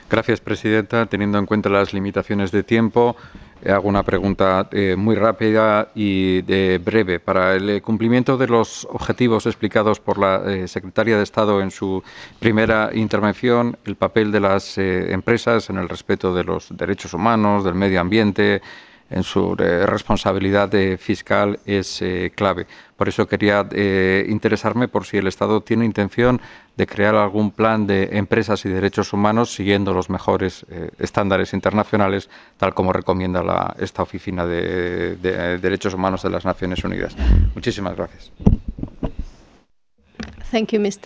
Gracias, presidenta. Teniendo en cuenta las limitaciones de tiempo, hago una pregunta muy rápida y breve. Para el cumplimiento de los objetivos explicados por la secretaria de Estado en su primera intervención, el papel de las empresas en el respeto de los derechos humanos, del medio ambiente, en su responsabilidad fiscal es clave. Por eso quería interesarme por si el Estado tiene intención de crear algún plan de empresas y derechos humanos siguiendo los mejores estándares internacionales, tal como recomienda esta Oficina de Derechos Humanos de las Naciones Unidas. Muchísimas gracias. Thank you, Mr.